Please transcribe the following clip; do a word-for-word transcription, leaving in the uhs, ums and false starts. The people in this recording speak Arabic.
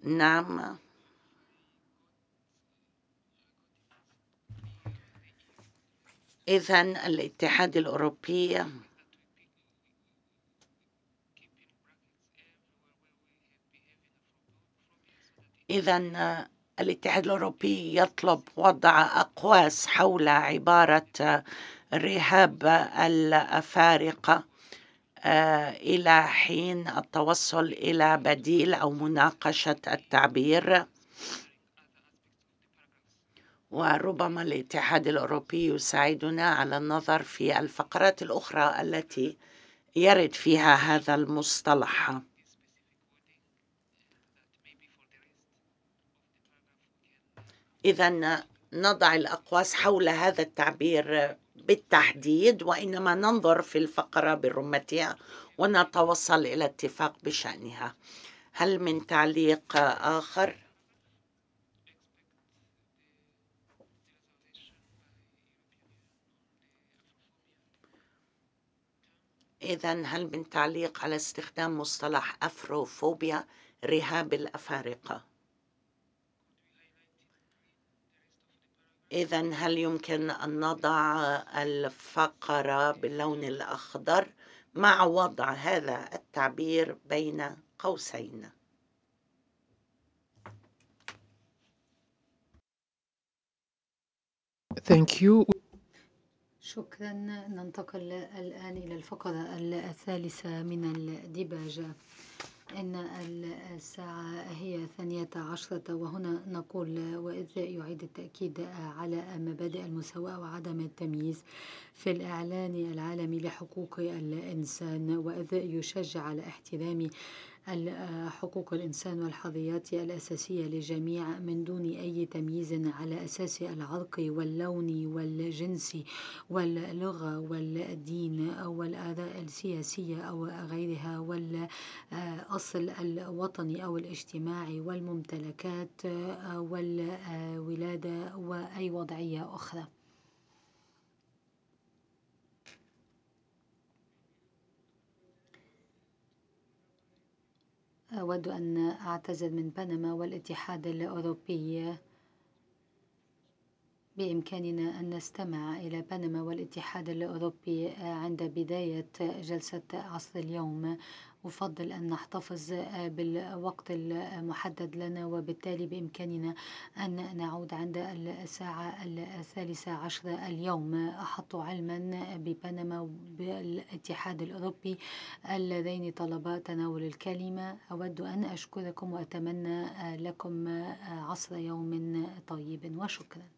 نعم، إذن الاتحاد الأوروبي إذن الاتحاد الأوروبي يطلب وضع أقواس حول عبارة رهاب الأفارقة إلى حين التوصل إلى بديل أو مناقشة التعبير. وربما الاتحاد الأوروبي يساعدنا على النظر في الفقرات الأخرى التي يرد فيها هذا المصطلح. إذن نضع الأقواس حول هذا التعبير بالتحديد، وإنما ننظر في الفقرة برمتها ونتوصل إلى اتفاق بشأنها. هل من تعليق آخر؟ إذن هل من تعليق على استخدام مصطلح أفروفوبيا، رهاب الأفارقة؟ إذن هل يمكن أن نضع الفقرة باللون الأخضر مع وضع هذا التعبير بين قوسين؟ Thank you. شكرا. ننتقل الآن إلى الفقرة الثالثة من الديباجة. إن الساعة هي الثانية عشرة، وهنا نقول وإذ يعيد التأكيد على مبادئ المساواة وعدم التمييز في الإعلان العالمي لحقوق الإنسان، وإذ يشجع على احترام حقوق الإنسان والحريات الأساسية للجميع من دون أي تمييز على أساس العرق واللون والجنس واللغة والدين أو الآراء السياسية أو غيرها، والأصل الوطني أو الاجتماعي والممتلكات والولادة وأي وضعية أخرى. أود أن أعتذر من بنما والاتحاد الأوروبي. بإمكاننا أن نستمع إلى بنما والاتحاد الأوروبي عند بداية جلسة عصر اليوم. أفضل أن نحتفظ بالوقت المحدد لنا، وبالتالي بإمكاننا أن نعود عند الساعة الثالثة عشر اليوم. أحط علما ببنما وبالاتحاد الأوروبي اللذين طلبا تناول الكلمة. أود أن أشكركم وأتمنى لكم عصر يوم طيب، وشكرا.